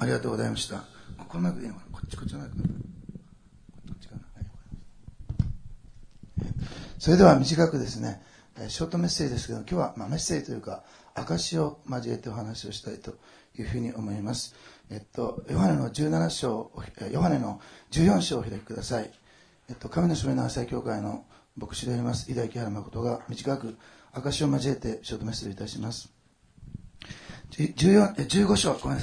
ありがとうございました。このマイクでいいのかな、こっちのマイク。こっちかな。はい、それでは短くですね、ショートメッセージですけど、今日はメッセージというか、証を交えてお話をしたいというふうに思います。ヨハネの14章をお開きください。神の証明の朝日教会の牧師であります井田木原誠が短く証を交えてショートメッセージいたします。15章の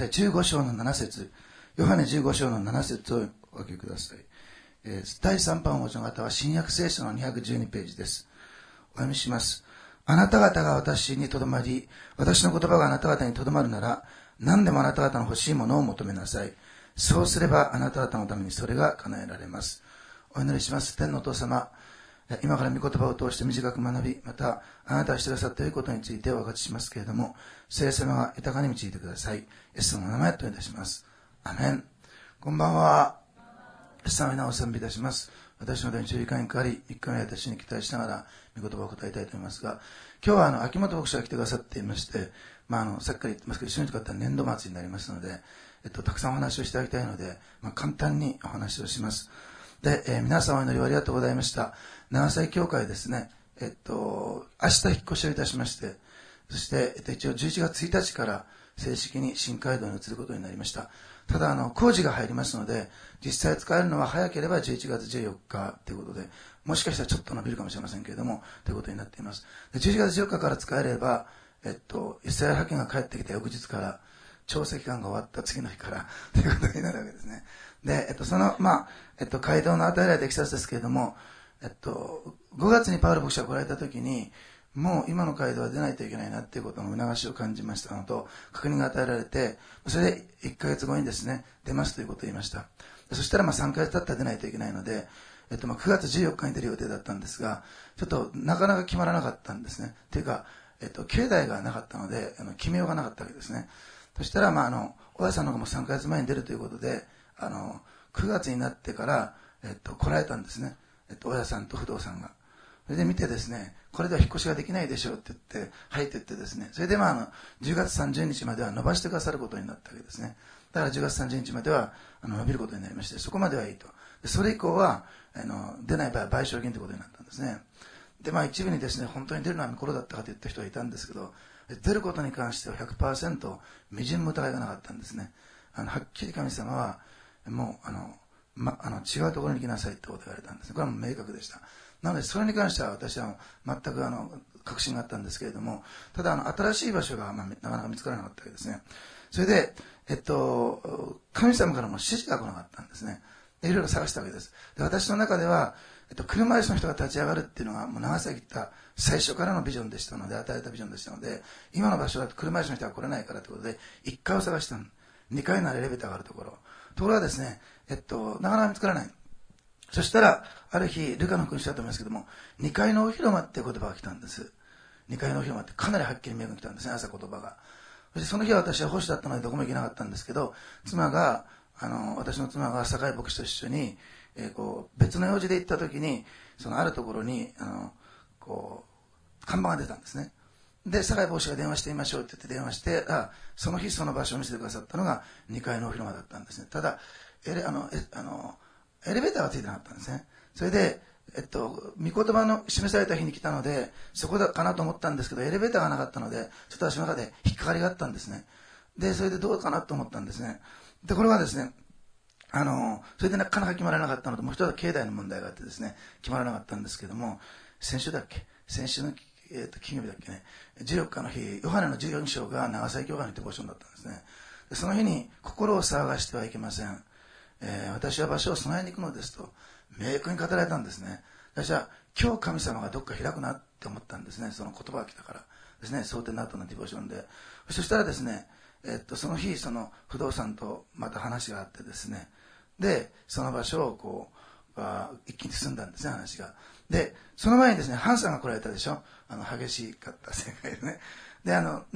7節、ヨハネ15章の7節をお書きください。第3版お持ちの方は新約聖書の212ページです。お読みします。あなた方が私にとどまり、私の言葉があなた方にとどまるなら、何でもあなた方の欲しいものを求めなさい。そうすればあなた方のためにそれが叶えられます。お祈りします。天のお父様、今から御言葉を通して短く学び、またあなたがしてくださった良いことについてお分かちしますけれども、聖様が豊かに導いてください。イエス様の名前といたします。アメン。こんばんは。イエス様の名をお賛美いたします。私の手に注意会に代わり、一回目私に期待しながら御言葉を答えたいと思いますが、今日は秋元牧師が来てくださっていまして、さっきから言ってますけど、一緒に使った年度末になりますので、たくさんお話をしていただきたいので、簡単にお話をします。で、皆様お祈りをありがとうございました。長崎教会ですね、明日引っ越しをいたしまして、そして、一応11月1日から正式に新街道に移ることになりました。ただ、工事が入りますので、実際使えるのは早ければ11月14日ということで、もしかしたらちょっと伸びるかもしれませんけれども、ということになっています。で、11月14日から使えれば、イスラエル派遣が帰ってきた翌日から、調査期間が終わった次の日から、ということになるわけですね。で、街道の与えられたいきさつですけれども、5月にパウロ牧師が来られた時に、もう今の街道は出ないといけないなっていうことの促しを感じましたのと、確認が与えられて、それで1ヶ月後にですね、出ますということを言いました。そしたら3ヶ月経ったら出ないといけないので、9月14日に出る予定だったんですが、ちょっとなかなか決まらなかったんですね。というか、境内がなかったので、決めようがなかったわけですね。そしたら、大家さんの方も3ヶ月前に出るということで、9月になってから、来られたんですね。大家さんと不動産が。それで見てですね、これでは引っ越しができないでしょうって言って、入っていってですね、それで10月30日までは伸ばしてくださることになったわけですね。だから10月30日までは伸びることになりまして、そこまではいいと。それ以降は、出ない場合は賠償金ということになったんですね。で、一部にですね、本当に出るのは見頃だったかと言った人がいたんですけど、出ることに関しては 100% 微塵も疑いがなかったんですね。はっきり神様は、もう、違うところに行きなさいってことを言われたんですね。これはもう明確でした。なので、それに関しては私は全く確信があったんですけれども、ただ新しい場所がなかなか見つからなかったわけですね。それで、神様からも指示が来なかったんですね。で、いろいろ探したわけです。で、私の中では、車椅子の人が立ち上がるっていうのが、もう長崎行った最初からのビジョンでしたので、与えたビジョンでしたので、今の場所だと車椅子の人が来れないからということで、1階を探したの。2階のエレベーターがあるところ。ところがですね、なかなか見つからない。そしたら、ある日、ルカの君主だと思いますけども、2階のお広間っていう言葉が来たんです。2階のお広間ってかなりはっきり見えてきたんですね、朝言葉が。そしてその日は私は保守だったのでどこも行けなかったんですけど、私の妻が堺牧師と一緒に、別の用事で行った時に、そのあるところに、看板が出たんですね。で、堺牧師が電話してみましょうって言って電話して、その日その場所を見せてくださったのが2階のお広間だったんですね。ただ、エレベーターがついてなかったんですね。それで、御言葉の示された日に来たので、そこだかなと思ったんですけど、エレベーターがなかったので、ちょっと私の中で引っかかりがあったんですね。で、それでどうかなと思ったんですね。で、これはですね、それでなかなか決まらなかったのと、もう一つは境内の問題があってですね、決まらなかったんですけども、先週の、金曜日だっけね、14日の日、ヨハネの14章が長崎教会のデボーションだったんですね。で、その日に、心を騒がしてはいけません。私は場所を備えに行くのですと、明確に語られたんですね。私は、今日神様がどっか開くなって思ったんですね。その言葉が来たからですね、蒼天の後のデボーションで。そしたらですね、その日、その不動産とまた話があってですね、で、その場所を一気に進んだんですね、話が。で、その前にですね、ハンさんが来られたでしょ。激しかった世界でね。で、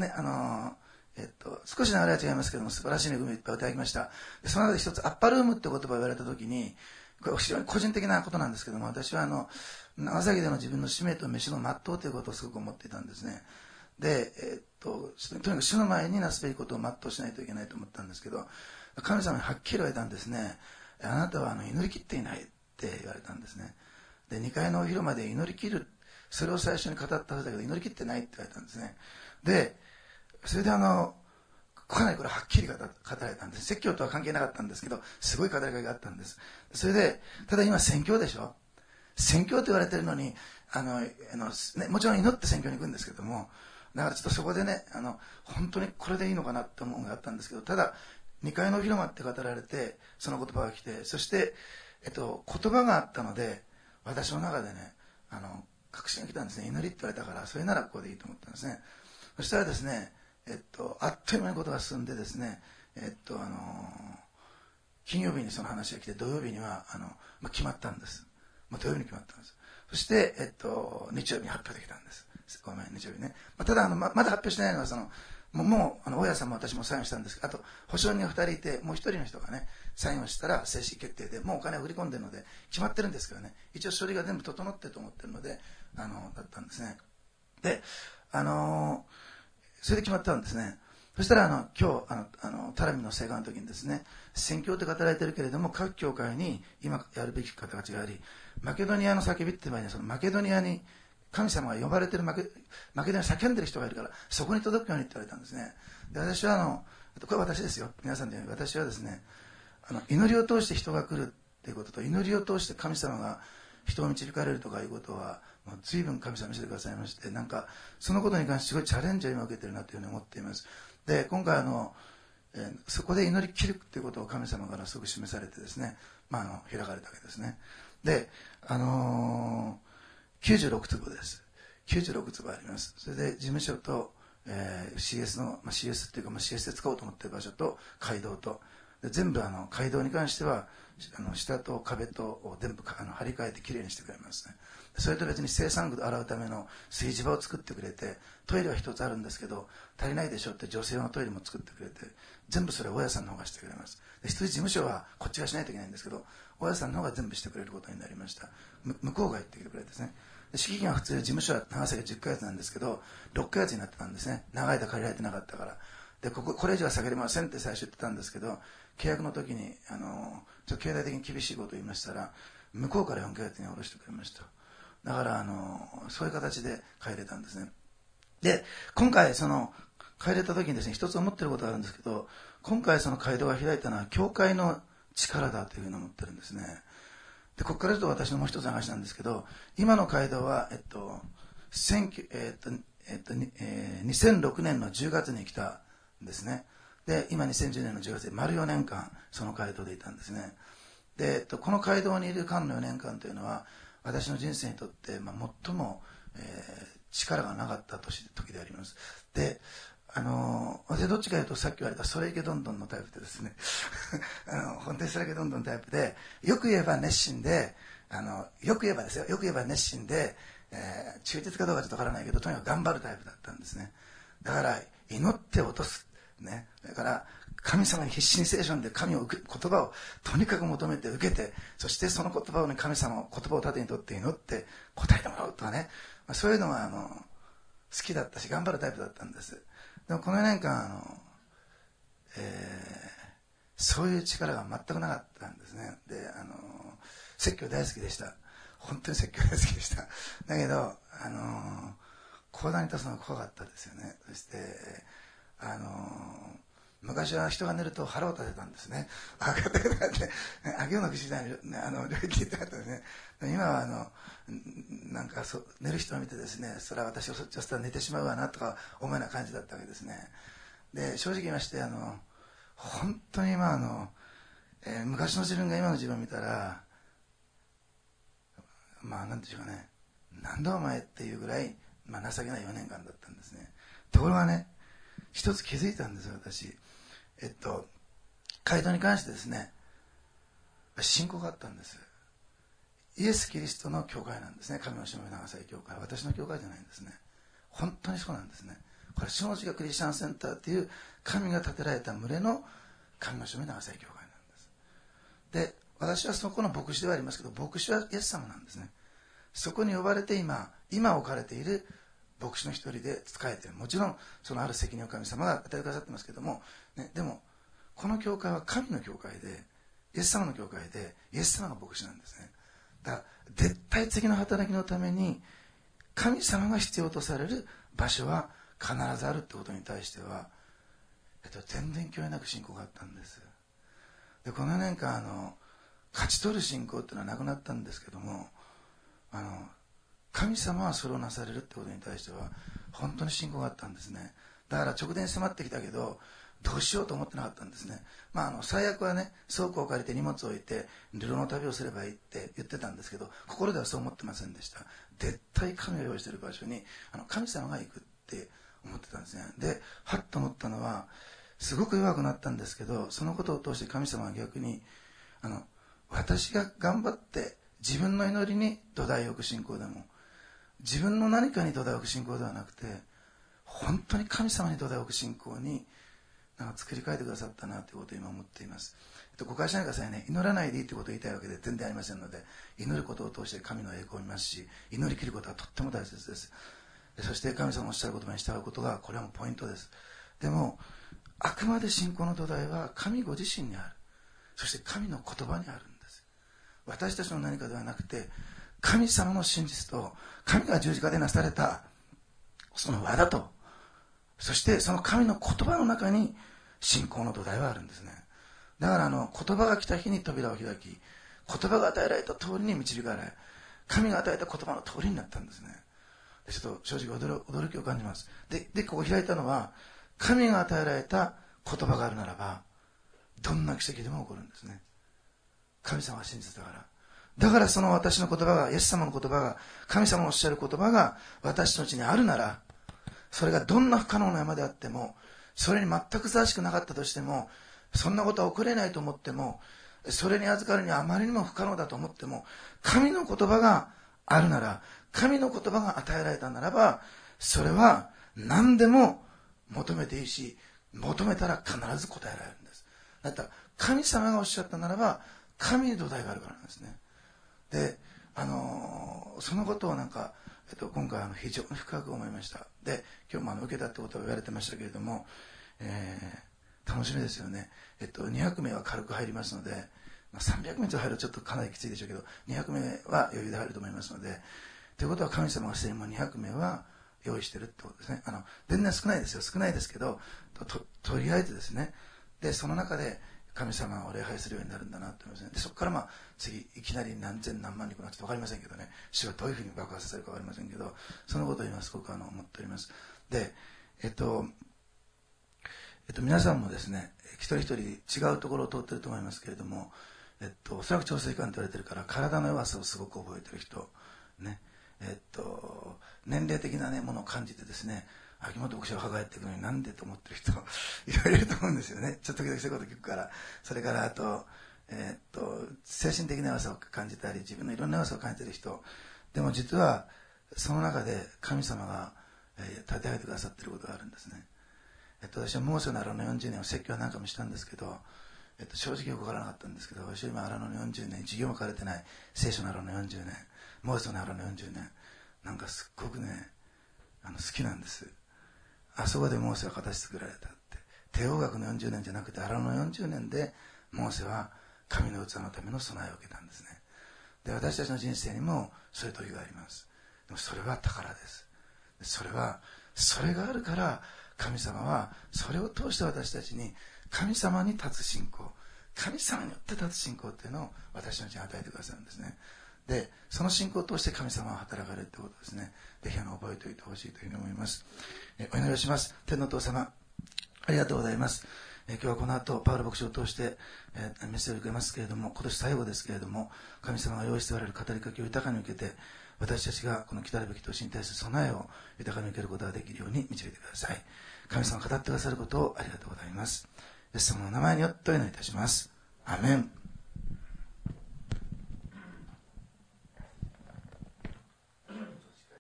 少し流れは違いますけども、素晴らしい恵みをいっぱいいただきました。で、その中で一つ、アッパルームって言葉を言われたときに、これ非常に個人的なことなんですけども、私は長崎での自分の使命と飯の全うということをすごく思っていたんですね。で、とにかく主の前になすべきことを全うしないといけないと思ったんですけど、 神様にはっきり言われたんですね。あなたは祈り切っていないって言われたんですね。で、2階のお広間で祈り切る、それを最初に語ったはずだけど祈り切ってないって言われたんですね。で、それでかなりこれはっきり語られたんです。説教とは関係なかったんですけど、すごい語りかけがあったんです。それで、ただ今宣教でしょ。宣教と言われてるのに、ね、もちろん祈って宣教に行くんですけども、だからちょっとそこでね、本当にこれでいいのかなって思うのがあったんですけど、ただ、2階のお広間って語られて、その言葉が来て、そして、言葉があったので、私の中でね、確信が来たんですね。祈りって言われたから、それならここでいいと思ったんですね。そしたらですね、あっという間にことが進んでですね、金曜日にその話が来て、土曜日には、決まったんです。土曜日に決まったんです。そして、日曜日に発表できたんです。ごめん、日曜日ね。ただ、まだ発表してないのは、もう、大家さんも私もサインしたんですけど、あと、保証人が2人いて、もう1人の人がね、サインをしたら正式決定で、もうお金を振り込んでるので、決まってるんですけどね、一応書類が全部整ってると思ってるので、だったんですね。で、それで決まったんですね。そしたら、今日、タラミの聖願の時にですね、宣教って語られてるけれども、各教会に今やるべき形があり、マケドニアの叫びって場合には、そのマケドニアに、神様が呼ばれてるマケドニアに叫んでる人がいるから、そこに届くようにって言われたんですね。で、私はこれ私ですよ。皆さんで言うように、私はですね、祈りを通して人が来るっていうことと、祈りを通して神様が人を導かれるとかいうことは、もう随分神様見せてくださいまして、なんか、そのことに関してすごいチャレンジを今受けてるなというふうに思っています。で、今回そこで祈り切るっていうことを神様からすごく示されてですね、開かれたわけですね。で、96坪です。96坪あります。それで事務所と、CS の、CS っていうか、CS で使おうと思っている場所と街道と、で全部街道に関しては下と壁とを全部張り替えてきれいにしてくれますね。それと別に生産具で洗うための炊事場を作ってくれて、トイレは一つあるんですけど足りないでしょって女性用のトイレも作ってくれて、全部それを大家さんの方がしてくれます。で、一人事務所はこっちがしないといけないんですけど、大家さんの方が全部してくれることになりました。向こうが言ってきてくれてですね。敷金は普通事務所は長さが10ヶ月なんですけど、6ヶ月になってたんですね。長い間借りられてなかったから。で、これ以上は下げれませんって最初言ってたんですけど、契約の時にちょっと経済的に厳しいことを言いましたら、向こうから4ヶ月に下ろしてくれました。だからそういう形で帰れたんですね。で、今回帰れた時にですね、一つ思ってることがあるんですけど、今回その街道が開いたのは教会の力だというふうに思ってるんですね。で、ここからちょっと私のもう一つの話なんですけど、今の街道は2006年の10月に来たんですね。で、今2010年の10月で丸4年間その街道でいたんですね。で、この街道にいる間の4年間というのは、私の人生にとって、最も、力がなかった時であります。で、私どっちかというとさっき言われたそれいけどんどんのタイプでですね本当にそれいけどんどんタイプで、よく言えば熱心で、よく言えばですよ、よく言えば熱心で、忠実かどうかちょっとわからないけど、とにかく頑張るタイプだったんですね。だから祈って落とすね。だから神様に必死に聖書で言葉をとにかく求めて受けて、そしてその言葉をね、神様を言葉を盾にとって祈って答えてもらうとかね、そういうのが好きだったし頑張るタイプだったんです。でもこの4年間そういう力が全くなかったんですね。で、説教大好きでした。本当に説教大好きでした。だけど講談に立つのが怖かったですよね。そして昔は人が寝ると腹を立てたんですね。あげようの口時代に領域言ってなかったですね。今はなんか寝る人を見てですね、それは私をそっちをしたら寝てしまうわなとか思うような感じだったわけですね。で、正直言いまして本当に昔の自分が今の自分を見たら、なんでしょうかね、なんだお前っていうぐらい、情けない4年間だったんですね。ところがね、一つ気づいたんですよ、私。街道に関してですね、信仰があったんです。イエス・キリストの教会なんですね。神のしもべ長崎教会。私の教会じゃないんですね。本当にそうなんですね。これ、下地がクリスチャンセンターっていう神が建てられた群れの神のしもべ長崎教会なんです。で、私はそこの牧師ではありますけど、牧師はイエス様なんですね。そこに呼ばれて今置かれている牧師の一人で仕えている。もちろんそのある責任を神様が与えてくださってますけども、ね、でもこの教会は神の教会で、イエス様の教会で、イエス様が牧師なんですね。だから絶対的な働きのために神様が必要とされる場所は必ずあるってことに対しては、全然興味なく信仰があったんです。でこの4年間勝ち取る信仰っていうのはなくなったんですけども、神様はそれをなされるってことに対しては本当に信仰があったんですね。だから直前に迫ってきたけどどうしようと思ってなかったんですね。最悪はね、倉庫を借りて荷物を置いて流浪の旅をすればいいって言ってたんですけど、心ではそう思ってませんでした。絶対神が用意している場所に神様が行くって思ってたんですね。ではっと思ったのは、すごく弱くなったんですけど、そのことを通して神様は逆に私が頑張って自分の祈りに土台を置く信仰でも、自分の何かに土台を置く信仰ではなくて、本当に神様に土台を置く信仰に作り変えてくださったなということを今思っています。誤解しないでくださいね。祈らないでいいということを言いたいわけで全然ありませんので、祈ることを通して神の栄光を見ますし、祈り切ることはとっても大切です。そして神様のおっしゃる言葉に従うことが、これはもうポイントです。でもあくまで信仰の土台は神ご自身にある。そして神の言葉にあるんです。私たちの何かではなくて、神様の真実と神が十字架でなされたその技と、そしてその神の言葉の中に信仰の土台はあるんですね。だから言葉が来た日に扉を開き、言葉が与えられた通りに導かれ、神が与えた言葉の通りになったんですね。でちょっと正直驚きを感じます。でここ開いたのは、神が与えられた言葉があるならばどんな奇跡でも起こるんですね。神様は真実だから。だからその私の言葉が、イエス様の言葉が、神様のおっしゃる言葉が私のうちにあるなら、それがどんな不可能な山であっても、それに全くふさわしくなかったとしても、そんなことは起これないと思っても、それに預かるにはあまりにも不可能だと思っても、神の言葉があるなら、神の言葉が与えられたならば、それは何でも求めていいし、求めたら必ず答えられるんです。だったら神様がおっしゃったならば、神に土台があるからなんですね。でそのことを今回非常に深く思いました。で今日も受けたってことを言われてましたけれども、楽しみですよね。200名は軽く入りますので、300名と入るとちょっとかなりきついでしょうけど、200名は余裕で入ると思いますので、ということは神様がすでに200名は用意してるってことですね。全然少ないですよ。少ないですけど、とりあえずですね。でその中で神様を礼拝するようになるんだなと思いますね。でそこから次いきなり何千何万人来なくて分かりませんけどね、主はどういうふうに爆発させるか分かりませんけど、そのことを今すごく思っております。で皆さんもですね、一人一人違うところを通っていると思いますけれども、おそらく調整期間と言われているから体の弱さをすごく覚えている人ね、年齢的なものを感じてですね、秋元牧師をはがえっていくのになんでと思ってる人いろいろいると思うんですよね。ちょっと時々そういうこと聞くから。それからあと、精神的な弱さを感じたり、自分のいろんな弱さを感じている人でも、実はその中で神様が立て上げてくださっていることがあるんですね。私はモーセの荒野の40年を説教は何回もしたんですけど、正直よく分からなかったんですけど、私は今荒野の40年、授業も書かれてない聖書の荒野の40年、モーセの荒野の40年、すっごくね好きなんです。あそこでモーセは形作られたって。帝王学の40年じゃなくて荒野の40年でモーセは神の器のための備えを受けたんですね。で私たちの人生にもそういう時があります。でもそれは宝です。それがあるから神様はそれを通して私たちに神様に立つ信仰、神様によって立つ信仰っていうのを私のうちに与えてくださるんですね。でその信仰を通して神様は働かれるということですね。ぜひ覚えておいてほしいというふうに思います。お祈りをします。天のお父様、ありがとうございます。今日はこの後パウロ牧師を通して、メッセージを受けますけれども、今年最後ですけれども、神様が用意しておられる語りかけを豊かに受けて、私たちがこの来たるべき年に対する備えを豊かに受けることができるように導いてください。神様が語ってくださることをありがとうございます。イエス様の名前によってお祈りいたします。アメン。